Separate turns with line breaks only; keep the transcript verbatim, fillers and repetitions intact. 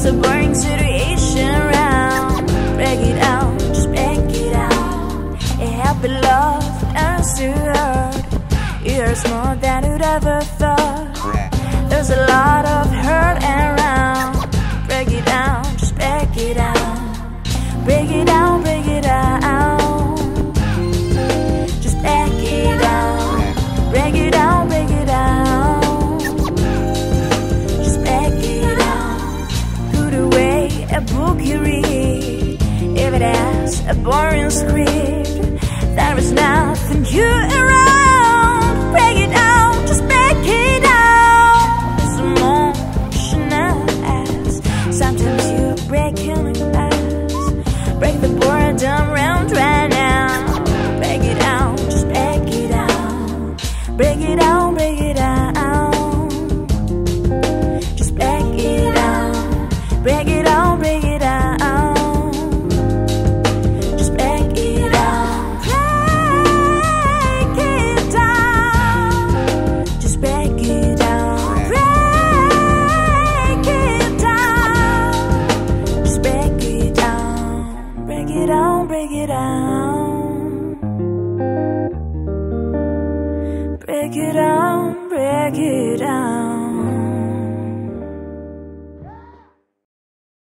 There's a boring situation around. Break it out, just break it out. A happy love turns to hurt. It hurts more than you'd ever thought. There's a lot of hurt around. Break it down, just break it out. Break it down, break it out. Just break it down. Break it down, break it down. Just break it down. Put away a book you read. If it has a boring script, there is nothing you around. Break it